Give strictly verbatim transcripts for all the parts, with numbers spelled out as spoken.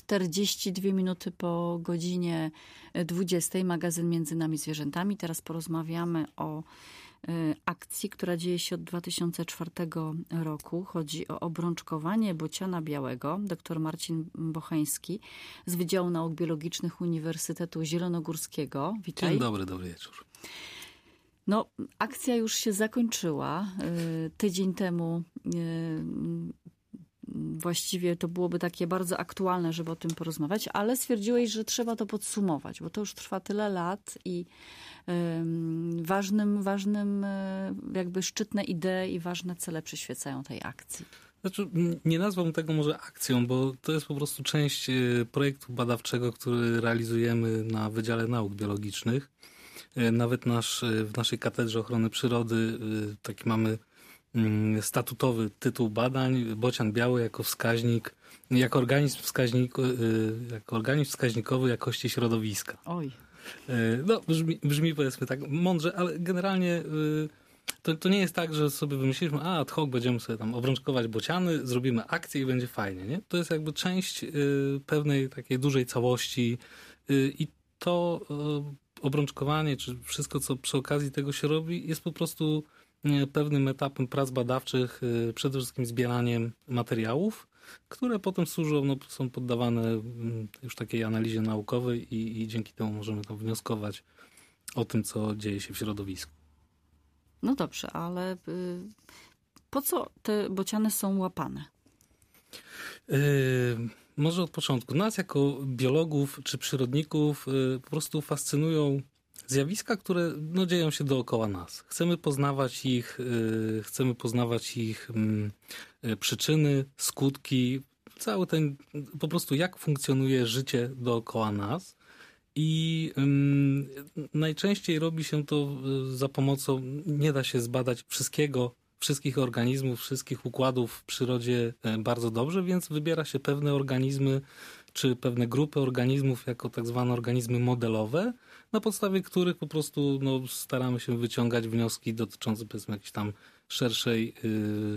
czterdzieści dwie minuty po godzinie dwudziestej. Magazyn Między Nami Zwierzętami. Teraz porozmawiamy o akcji, która dzieje się od dwa tysiące czwartego roku. Chodzi o obrączkowanie bociana białego. Doktor Marcin Bocheński z Wydziału Nauk Biologicznych Uniwersytetu Zielonogórskiego. Witaj. Dzień dobry, dobry wieczór. No, akcja już się zakończyła. Tydzień temu właściwie to byłoby takie bardzo aktualne, żeby o tym porozmawiać, ale stwierdziłeś, że trzeba to podsumować, bo to już trwa tyle lat i um, ważnym, ważnym jakby szczytne idee i ważne cele przyświecają tej akcji. Znaczy, nie nazwałbym tego może akcją, bo to jest po prostu część projektu badawczego, który realizujemy na Wydziale Nauk Biologicznych. Nawet nasz, w naszej Katedrze Ochrony Przyrody taki mamy statutowy tytuł badań, bocian biały jako wskaźnik, jako organizm, wskaźnik, jako organizm wskaźnikowy jakości środowiska. Oj. No, brzmi, brzmi powiedzmy tak mądrze, ale generalnie to, to nie jest tak, że sobie wymyśliliśmy, a ad hoc będziemy sobie tam obrączkować bociany, zrobimy akcję i będzie fajnie, nie? To jest jakby część pewnej takiej dużej całości i to obrączkowanie, czy wszystko, co przy okazji tego się robi, jest po prostu pewnym etapem prac badawczych, przede wszystkim zbieraniem materiałów, które potem służą, no, są poddawane już takiej analizie naukowej i, i dzięki temu możemy tam wnioskować o tym, co dzieje się w środowisku. No dobrze, ale y, po co te bociany są łapane? Yy, może od początku. Nas jako biologów czy przyrodników yy, po prostu fascynują zjawiska, które no, dzieją się dookoła nas. Chcemy poznawać ich, yy, chcemy poznawać ich yy, przyczyny, skutki, cały ten, po prostu jak funkcjonuje życie dookoła nas. I yy, najczęściej robi się to za pomocą, nie da się zbadać wszystkiego, wszystkich organizmów, wszystkich układów w przyrodzie bardzo dobrze, więc wybiera się pewne organizmy, czy pewne grupy organizmów jako tak zwane organizmy modelowe, na podstawie których po prostu no, staramy się wyciągać wnioski dotyczące powiedzmy jakiejś tam szerszej, yy,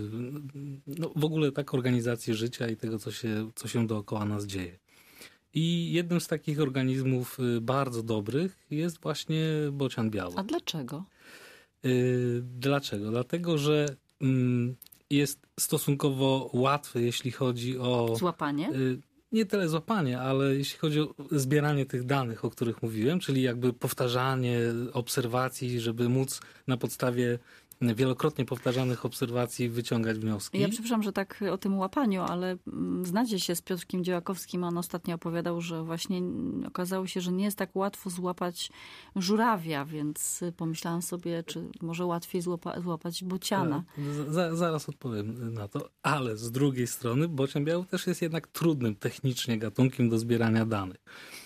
no, w ogóle tak organizacji życia i tego, co się, co się dookoła nas dzieje. I jednym z takich organizmów bardzo dobrych jest właśnie bocian biały. A dlaczego? Yy, dlaczego? Dlatego, że yy, jest stosunkowo łatwy, jeśli chodzi o... Złapanie? Yy, nie tyle złapanie, ale jeśli chodzi o zbieranie tych danych, o których mówiłem, czyli jakby powtarzanie obserwacji, żeby móc na podstawie wielokrotnie powtarzanych obserwacji wyciągać wnioski. Ja przepraszam, że tak o tym łapaniu, ale znacie się z Piotrkiem Dziełakowskim. On ostatnio opowiadał, że właśnie okazało się, że nie jest tak łatwo złapać żurawia, więc pomyślałam sobie, czy może łatwiej złapa, złapać bociana. Z, zaraz odpowiem na to, ale z drugiej strony bocian biały też jest jednak trudnym technicznie gatunkiem do zbierania danych.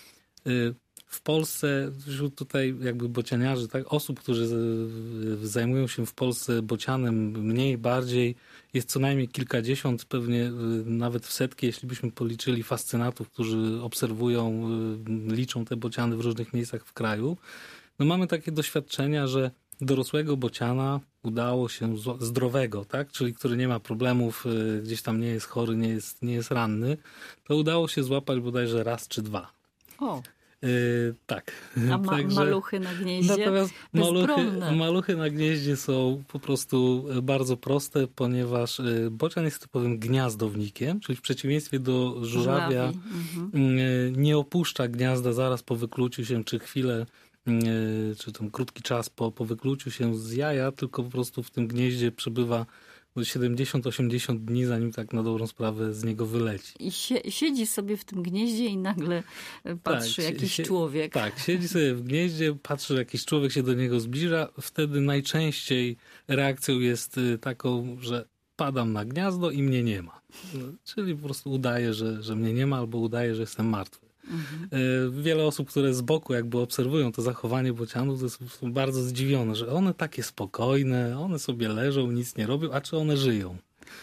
W Polsce, wśród tutaj jakby bocianiarzy, tak, osób, którzy zajmują się w Polsce bocianem mniej, bardziej, jest co najmniej kilkadziesiąt, pewnie nawet w setki, jeśli byśmy policzyli fascynatów, którzy obserwują, liczą te bociany w różnych miejscach w kraju. No mamy takie doświadczenia, że dorosłego bociana udało się, zdrowego, tak, czyli który nie ma problemów, gdzieś tam nie jest chory, nie jest, nie jest ranny, to udało się złapać bodajże raz czy dwa. O. Yy, tak. A ma, Także, maluchy na gnieździe? Natomiast maluchy, maluchy na gnieździe są po prostu bardzo proste, ponieważ bocian jest typowym gniazdownikiem, czyli w przeciwieństwie do żurawia mhm. nie opuszcza gniazda zaraz po wykluciu się, czy chwilę, czy tam krótki czas po, po wykluciu się z jaja, tylko po prostu w tym gnieździe przebywa siedemdziesiąt osiemdziesiąt dni, zanim tak na dobrą sprawę z niego wyleci. I sie, siedzi sobie w tym gnieździe i nagle patrzy tak, jakiś sie, człowiek. Tak, siedzi sobie w gnieździe, patrzy, jakiś człowiek się do niego zbliża. Wtedy najczęściej reakcją jest taką, że padam na gniazdo i mnie nie ma. Czyli po prostu udaje, że, że mnie nie ma, albo udaje, że jestem martwy. Mhm. Wiele osób, które z boku jakby obserwują to zachowanie bocianów, to są bardzo zdziwione, że one takie spokojne, one sobie leżą, nic nie robią, a czy one żyją?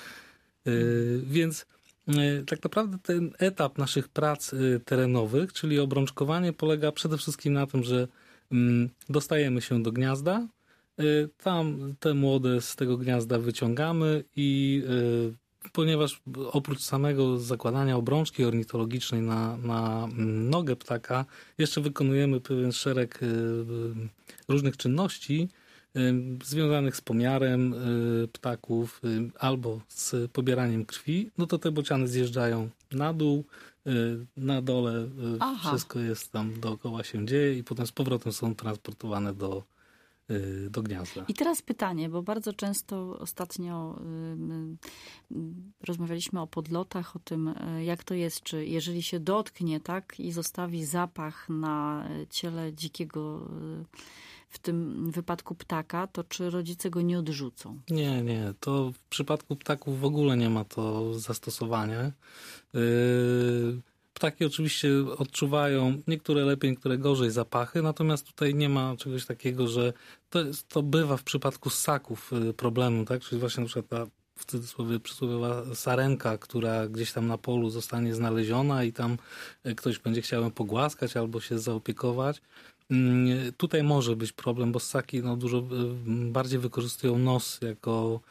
Mhm. Więc tak naprawdę ten etap naszych prac terenowych, czyli obrączkowanie, polega przede wszystkim na tym, że dostajemy się do gniazda, tam te młode z tego gniazda wyciągamy i ponieważ oprócz samego zakładania obrączki ornitologicznej na, na nogę ptaka, jeszcze wykonujemy pewien szereg różnych czynności związanych z pomiarem ptaków albo z pobieraniem krwi, no to te bociany zjeżdżają na dół, na dole Aha. wszystko jest tam dookoła się dzieje i potem z powrotem są transportowane do do gniazda. I teraz pytanie, bo bardzo często ostatnio y, y, rozmawialiśmy o podlotach, o tym, jak to jest, czy jeżeli się dotknie, tak, i zostawi zapach na ciele dzikiego, w tym wypadku ptaka, to czy rodzice go nie odrzucą? Nie, nie. To w przypadku ptaków w ogóle nie ma to zastosowania. Yy... Ptaki oczywiście odczuwają, niektóre lepiej, niektóre gorzej zapachy, natomiast tutaj nie ma czegoś takiego, że to, jest, to bywa w przypadku ssaków problemu, tak? Czyli właśnie na przykład ta w cudzysłowie przysłowiowa sarenka, która gdzieś tam na polu zostanie znaleziona i tam ktoś będzie chciał ją pogłaskać albo się zaopiekować. Tutaj może być problem, bo ssaki no, dużo bardziej wykorzystują nos jako,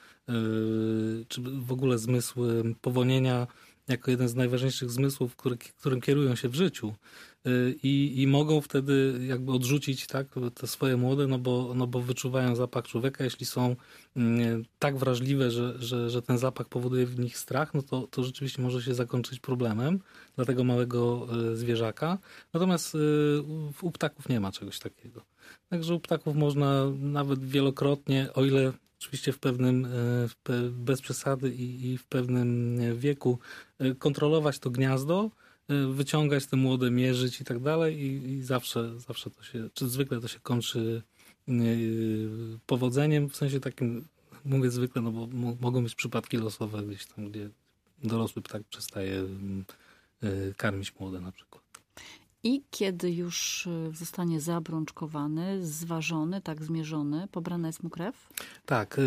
czy w ogóle zmysł powonienia, jako jeden z najważniejszych zmysłów, który, którym kierują się w życiu. I, i mogą wtedy jakby odrzucić tak, te swoje młode, no bo, no bo wyczuwają zapach człowieka. Jeśli są tak wrażliwe, że, że, że ten zapach powoduje w nich strach, no to, to rzeczywiście może się zakończyć problemem dla tego małego zwierzaka. Natomiast u ptaków nie ma czegoś takiego. Także u ptaków można nawet wielokrotnie, o ile oczywiście w pewnym, bez przesady i, i w pewnym wieku kontrolować to gniazdo, wyciągać te młode, mierzyć i tak dalej i, i zawsze, zawsze to się, czy zwykle to się kończy powodzeniem, w sensie takim, mówię zwykle, no bo mogą być przypadki losowe gdzieś tam, gdzie dorosły ptak przestaje karmić młode na przykład. I kiedy już zostanie zaobrączkowany, zważony, tak zmierzony, pobrana jest mu krew? Tak.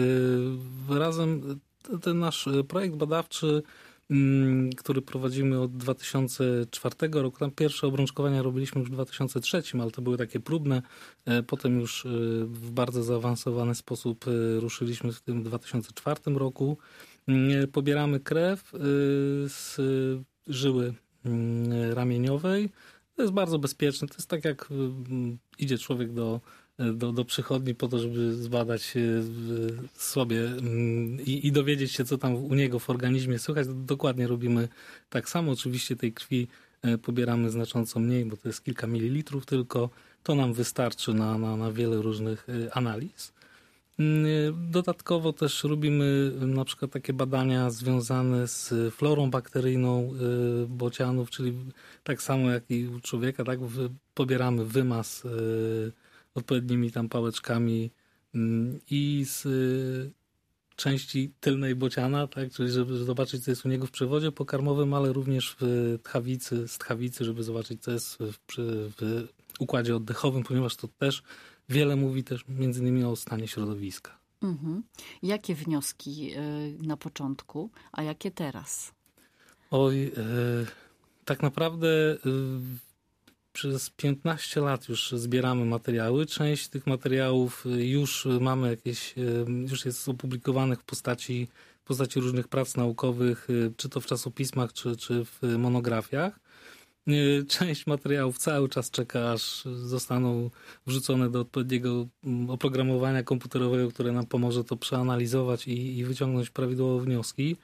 Razem ten nasz projekt badawczy, który prowadzimy od dwa tysiące czwartego roku. Tam pierwsze obrączkowania robiliśmy już w dwa tysiące trzecim, ale to były takie próbne. Potem już w bardzo zaawansowany sposób ruszyliśmy w tym dwa tysiące czwartym roku. Pobieramy krew z żyły ramieniowej. To jest bardzo bezpieczne. To jest tak, jak idzie człowiek do, do, do przychodni po to, żeby zbadać sobie i, i dowiedzieć się, co tam u niego w organizmie słychać. Dokładnie robimy tak samo. Oczywiście tej krwi pobieramy znacząco mniej, bo to jest kilka mililitrów tylko. To nam wystarczy na, na, na wiele różnych analiz. Dodatkowo też robimy na przykład takie badania związane z florą bakteryjną bocianów, czyli tak samo jak i u człowieka, tak, pobieramy wymaz odpowiednimi tam pałeczkami i z części tylnej bociana, tak, czyli żeby zobaczyć, co jest u niego w przewodzie pokarmowym, ale również w tchawicy, z tchawicy, żeby zobaczyć, co jest w, w układzie oddechowym, ponieważ to też wiele mówi też między innymi o stanie środowiska. Mhm. Jakie wnioski na początku, a jakie teraz? Oj, e, tak naprawdę e, przez piętnaście lat już zbieramy materiały. Część tych materiałów już mamy jakieś, e, już jest opublikowanych w postaci, w postaci różnych prac naukowych, e, czy to w czasopismach, czy, czy w monografiach. Część materiałów cały czas czeka, aż zostaną wrzucone do odpowiedniego oprogramowania komputerowego, które nam pomoże to przeanalizować i, i wyciągnąć prawidłowe wnioski.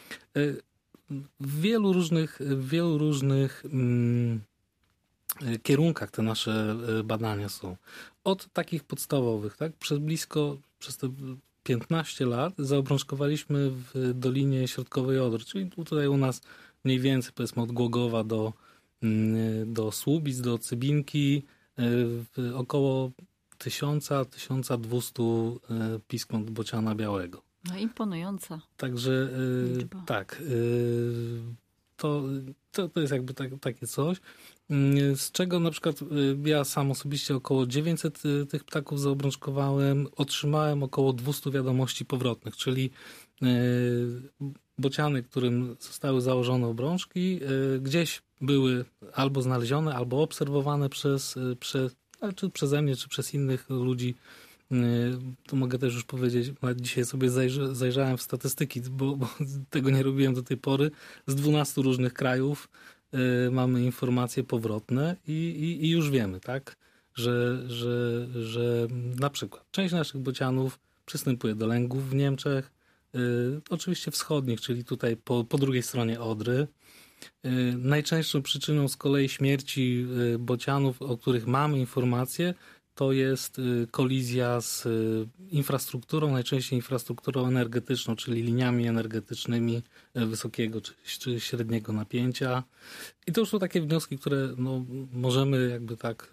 W wielu różnych, w wielu różnych mm, kierunkach te nasze badania są. Od takich podstawowych, tak? Przez blisko, przez te piętnaście lat zaobrączkowaliśmy w Dolinie Środkowej Odry, czyli tutaj u nas mniej więcej powiedzmy od Głogowa do do Słubic, do Cybinki, około tysiąc do tysiąc dwieście piskąt bociana białego. No imponująca. Także liczba. Tak, to, to, to jest jakby tak, takie coś, z czego na przykład ja sam osobiście około dziewięćset tych ptaków zaobrączkowałem, otrzymałem około dwieście wiadomości powrotnych, czyli bociany, którym zostały założone obrączki, gdzieś były albo znalezione, albo obserwowane przez, przez czy przeze mnie, czy przez innych ludzi To mogę też już powiedzieć, dzisiaj sobie zajrzy, zajrzałem w statystyki, bo, bo tego nie robiłem do tej pory. Z dwunastu różnych krajów y, mamy informacje powrotne i, i, i już wiemy, tak, że, że, że na przykład część naszych bocianów przystępuje do lęgów w Niemczech, y, oczywiście wschodnich, czyli tutaj po, po drugiej stronie Odry. Y, najczęstszą przyczyną z kolei śmierci y, bocianów, o których mamy informacje, to jest kolizja z infrastrukturą, najczęściej infrastrukturą energetyczną, czyli liniami energetycznymi wysokiego czy, czy średniego napięcia. I to już są takie wnioski, które no, możemy jakby tak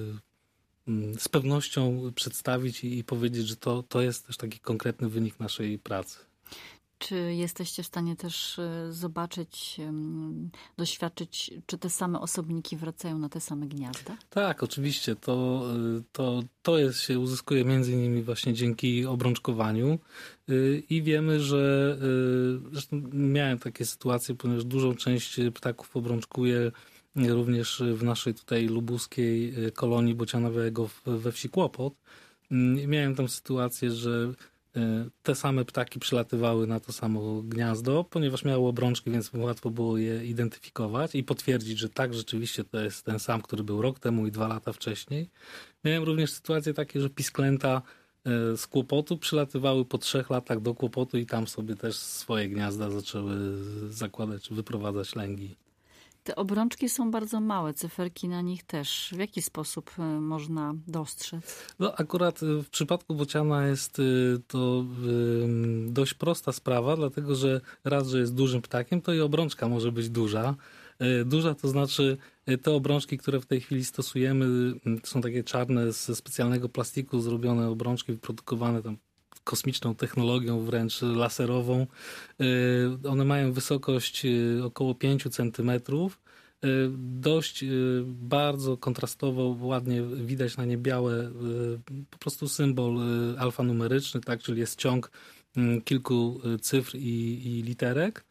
z pewnością przedstawić i, i powiedzieć, że to, to jest też taki konkretny wynik naszej pracy. Czy jesteście w stanie też zobaczyć, doświadczyć, czy te same osobniki wracają na te same gniazda? Tak, oczywiście. To, to, to jest, się uzyskuje między innymi właśnie dzięki obrączkowaniu i wiemy, że zresztą miałem takie sytuacje, ponieważ dużą część ptaków obrączkuję również w naszej tutaj lubuskiej kolonii bocianowego we wsi Kłopot. Miałem tam sytuację, że te same ptaki przylatywały na to samo gniazdo, ponieważ miały obrączki, więc łatwo było je identyfikować i potwierdzić, że tak, rzeczywiście to jest ten sam, który był rok temu i dwa lata wcześniej. Miałem również sytuacje takie, że pisklęta z Kłopotu przylatywały po trzech latach do Kłopotu i tam sobie też swoje gniazda zaczęły zakładać czy wyprowadzać lęgi. Te obrączki są bardzo małe, cyferki na nich też. W jaki sposób można dostrzec? No akurat w przypadku bociana jest to dość prosta sprawa, dlatego że raz, że jest dużym ptakiem, to i obrączka może być duża. Duża to znaczy te obrączki, które w tej chwili stosujemy, to są takie czarne ze specjalnego plastiku zrobione obrączki wyprodukowane tam kosmiczną technologią, wręcz laserową. One mają wysokość około pięć centymetrów. Dość bardzo kontrastowo, ładnie widać na nie białe, po prostu symbol alfanumeryczny, tak, czyli jest ciąg kilku cyfr i, i literek.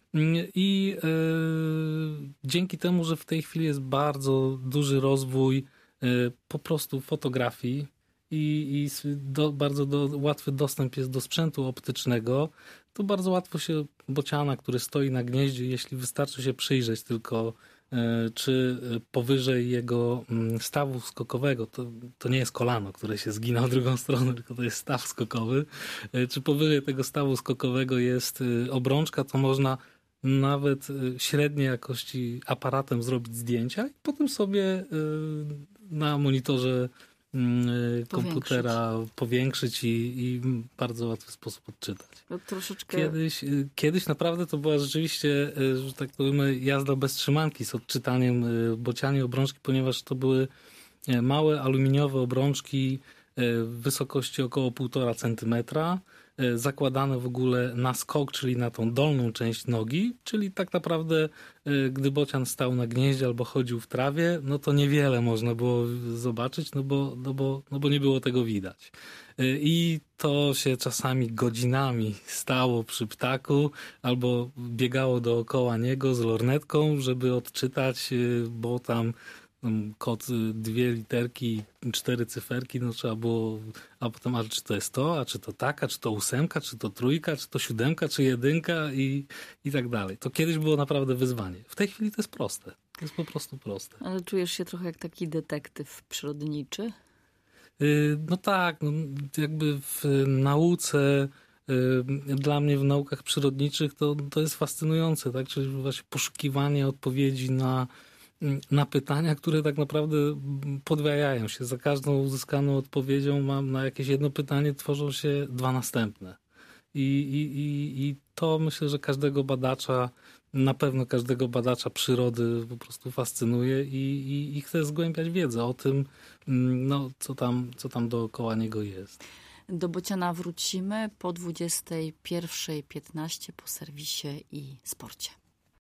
I e, dzięki temu, że w tej chwili jest bardzo duży rozwój e, po prostu fotografii, i, i do, bardzo do, łatwy dostęp jest do sprzętu optycznego, to bardzo łatwo się bociana, który stoi na gnieździe, jeśli wystarczy się przyjrzeć tylko, e, czy powyżej jego stawu skokowego, to, to nie jest kolano, które się zgina w drugą stronę, tylko to jest staw skokowy, e, czy powyżej tego stawu skokowego jest obrączka, to można nawet średniej jakości aparatem zrobić zdjęcia i potem sobie na monitorze komputera powiększyć, powiększyć i, i w bardzo łatwy sposób odczytać. No, troszeczkę... Kiedyś, kiedyś naprawdę to była rzeczywiście, że tak powiem, jazda bez trzymanki z odczytaniem bocianie obrączki, ponieważ to były małe aluminiowe obrączki w wysokości około półtora centymetra, zakładane w ogóle na skok, czyli na tą dolną część nogi, czyli tak naprawdę gdy bocian stał na gnieździe albo chodził w trawie, no to niewiele można było zobaczyć, no bo, no bo, no bo nie było tego widać. I to się czasami godzinami stało przy ptaku albo biegało dookoła niego z lornetką, żeby odczytać, bo tam kod, dwie literki, cztery cyferki, no trzeba było, a potem, a czy to jest to, a czy to taka, czy to ósemka, czy to trójka, czy to siódemka, czy jedynka i, i tak dalej. To kiedyś było naprawdę wyzwanie. W tej chwili to jest proste. To jest po prostu proste. Ale czujesz się trochę jak taki detektyw przyrodniczy? No tak, no jakby w nauce, dla mnie w naukach przyrodniczych to, to jest fascynujące, tak? Czyli właśnie poszukiwanie odpowiedzi na na pytania, które tak naprawdę podwajają się. Za każdą uzyskaną odpowiedzią mam na jakieś jedno pytanie, tworzą się dwa następne. I, i, i, i to myślę, że każdego badacza, na pewno każdego badacza przyrody po prostu fascynuje i, i, i chce zgłębiać wiedzę o tym, no, co tam, co tam dookoła niego jest. Do bociana wrócimy po dwudziestej pierwszej piętnaście po serwisie i sporcie.